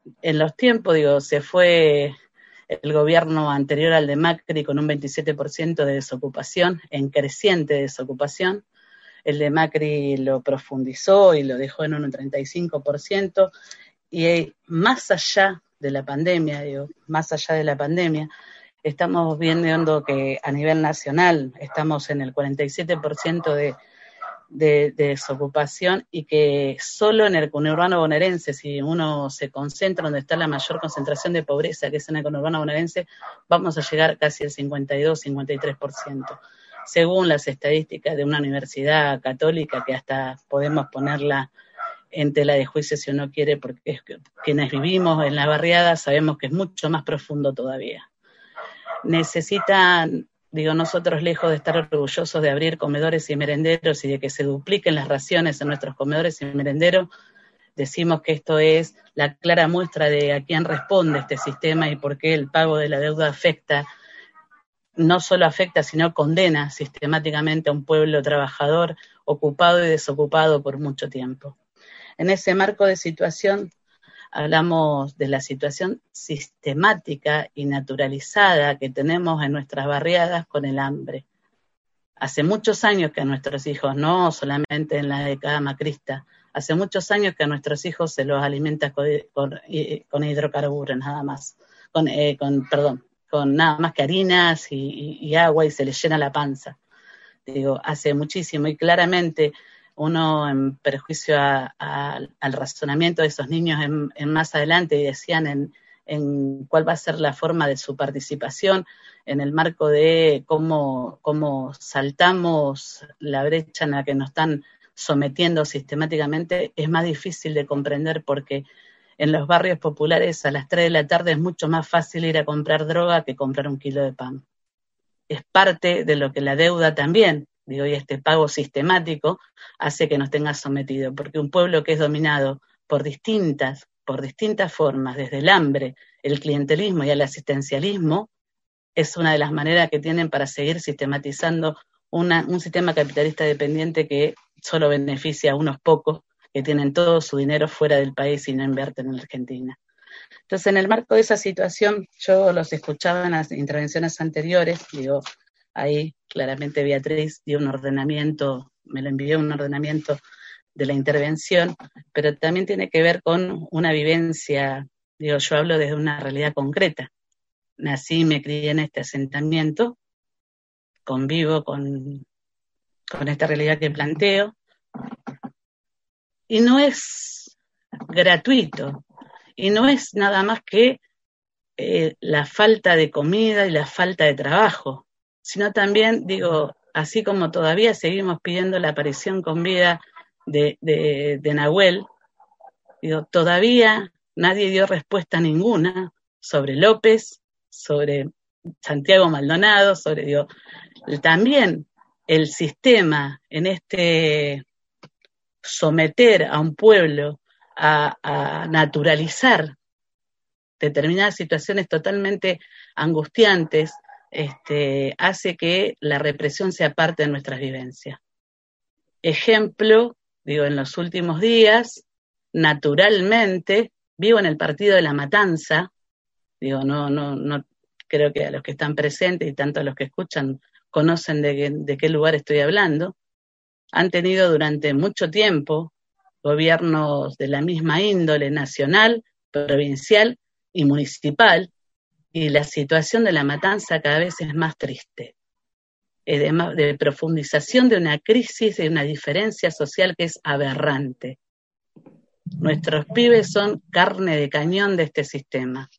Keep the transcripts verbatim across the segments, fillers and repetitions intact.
en los tiempos, digo, se fue el gobierno anterior al de Macri con un veintisiete por ciento de desocupación, en creciente desocupación. El de Macri lo profundizó y lo dejó en un treinta y cinco por ciento, y más allá de la pandemia, digo, más allá de la pandemia, estamos viendo que a nivel nacional estamos en el cuarenta y siete por ciento de, de, de desocupación, y que solo en el conurbano bonaerense, si uno se concentra donde está la mayor concentración de pobreza, que es en el conurbano bonaerense, vamos a llegar casi al cincuenta y dos, cincuenta y tres por ciento. Según las estadísticas de una universidad católica, que hasta podemos ponerla en tela de juicio si uno quiere, porque es que quienes vivimos en la barriada sabemos que es mucho más profundo todavía. Necesitan, digo, nosotros, lejos de estar orgullosos de abrir comedores y merenderos y de que se dupliquen las raciones en nuestros comedores y merenderos, decimos que esto es la clara muestra de a quién responde este sistema y por qué el pago de la deuda afecta, no solo afecta, sino condena sistemáticamente a un pueblo trabajador, ocupado y desocupado por mucho tiempo. En ese marco de situación, hablamos de la situación sistemática y naturalizada que tenemos en nuestras barriadas con el hambre. Hace muchos años que a nuestros hijos, no solamente en la década macrista, hace muchos años que a nuestros hijos se los alimenta con, con, con hidrocarburos nada más, con, eh, con, perdón, con nada más que harinas y, y, y agua, y se les llena la panza. Digo, hace muchísimo, y claramente uno en perjuicio a, a, al razonamiento de esos niños en, en más adelante, y decían en, en cuál va a ser la forma de su participación en el marco de cómo, cómo saltamos la brecha en la que nos están sometiendo sistemáticamente, es más difícil de comprender, porque en los barrios populares a las tres de la tarde es mucho más fácil ir a comprar droga que comprar un kilo de pan. Es parte de lo que la deuda también, digo, y este pago sistemático hace que nos tenga sometido, porque un pueblo que es dominado por distintas, por distintas formas, desde el hambre, el clientelismo y el asistencialismo, es una de las maneras que tienen para seguir sistematizando una, un sistema capitalista dependiente que solo beneficia a unos pocos que tienen todo su dinero fuera del país y no invierten en Argentina. Entonces, en el marco de esa situación, yo los escuchaba en las intervenciones anteriores, digo, ahí claramente Beatriz dio un ordenamiento, me lo envió un ordenamiento de la intervención, pero también tiene que ver con una vivencia, digo, yo hablo desde una realidad concreta. Nací y me crié en este asentamiento, convivo con, con esta realidad que planteo, y no es gratuito, y no es nada más que eh, la falta de comida y la falta de trabajo, sino también, digo, así como todavía seguimos pidiendo la aparición con vida de, de, de Nahuel, digo, todavía nadie dio respuesta ninguna sobre López, sobre Santiago Maldonado, sobre, digo, también el sistema en este someter a un pueblo a, a naturalizar determinadas situaciones totalmente angustiantes, este, hace que la represión sea parte de nuestras vivencias. Ejemplo, digo, en los últimos días, naturalmente, vivo en el partido de La Matanza, digo, no, no, no, creo que a los que están presentes y tanto a los que escuchan conocen de, que, de qué lugar estoy hablando. Han tenido durante mucho tiempo gobiernos de la misma índole, nacional, provincial y municipal, y la situación de La Matanza cada vez es más triste, eh, de, de profundización de una crisis, de una diferencia social que es aberrante. Nuestros pibes son carne de cañón de este sistema,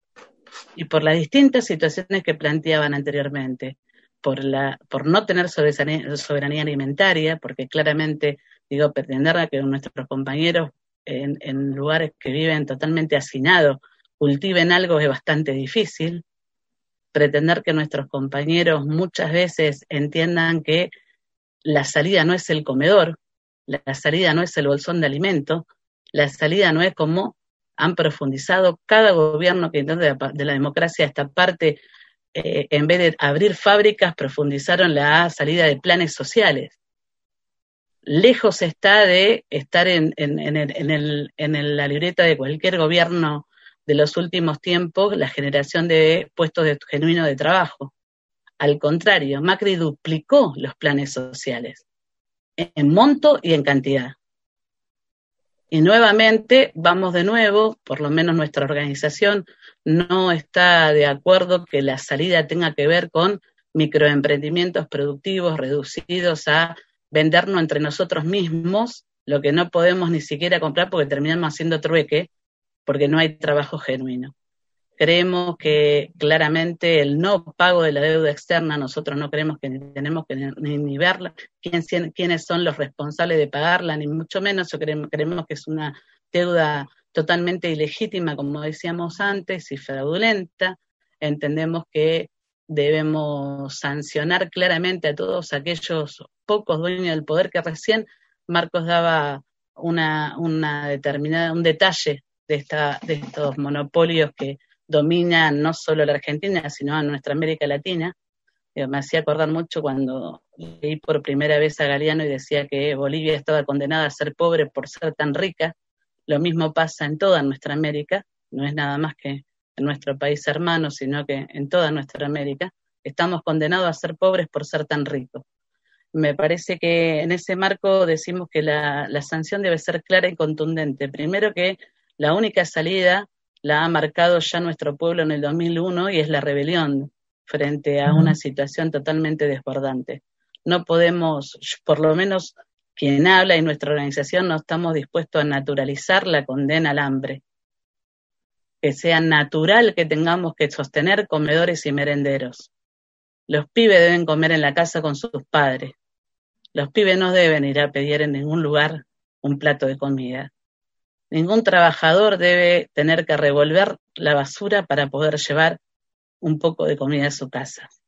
y por las distintas situaciones que planteaban anteriormente, por, la, por no tener soberanía alimentaria, porque claramente, digo, pretender a que nuestros compañeros en, en lugares que viven totalmente hacinados cultiven algo es bastante difícil. Pretender que nuestros compañeros muchas veces entiendan que la salida no es el comedor, la salida no es el bolsón de alimento, la salida no es como han profundizado cada gobierno que intenta de, de la democracia esta parte, eh, en vez de abrir fábricas, profundizaron la salida de planes sociales. Lejos está de estar en, en, en, el, en, el, en el, la libreta de cualquier gobierno de los últimos tiempos la generación de puestos de, genuinos de trabajo. Al contrario, Macri duplicó los planes sociales, en monto y en cantidad. Y nuevamente, vamos de nuevo, por lo menos nuestra organización no está de acuerdo que la salida tenga que ver con microemprendimientos productivos reducidos a vendernos entre nosotros mismos lo que no podemos ni siquiera comprar porque terminamos haciendo trueque, porque no hay trabajo genuino. Creemos que claramente el no pago de la deuda externa, nosotros no creemos que ni tenemos que ni, ni verla, quién, quiénes son los responsables de pagarla, ni mucho menos. Yo creemos, creemos que es una deuda totalmente ilegítima, como decíamos antes, y fraudulenta. Entendemos que debemos sancionar claramente a todos aquellos pocos dueños del poder que recién Marcos daba una, una determinada, un detalle de, esta, de estos monopolios que dominan no solo la Argentina, sino a nuestra América Latina. Eh, me hacía acordar mucho cuando leí por primera vez a Galeano y decía que Bolivia estaba condenada a ser pobre por ser tan rica. Lo mismo pasa en toda nuestra América, no es nada más que en nuestro país hermano, sino que en toda nuestra América. Estamos condenados a ser pobres por ser tan ricos. Me parece que en ese marco decimos que la, la sanción debe ser clara y contundente. Primero, que la única salida la ha marcado ya nuestro pueblo en el dos mil uno y es la rebelión frente a una situación totalmente desbordante. No podemos, por lo menos quien habla y nuestra organización, no estamos dispuestos a naturalizar la condena al hambre. Que sea natural que tengamos que sostener comedores y merenderos. Los pibes deben comer en la casa con sus padres. Los pibes no deben ir a pedir en ningún lugar un plato de comida. Ningún trabajador debe tener que revolver la basura para poder llevar un poco de comida a su casa.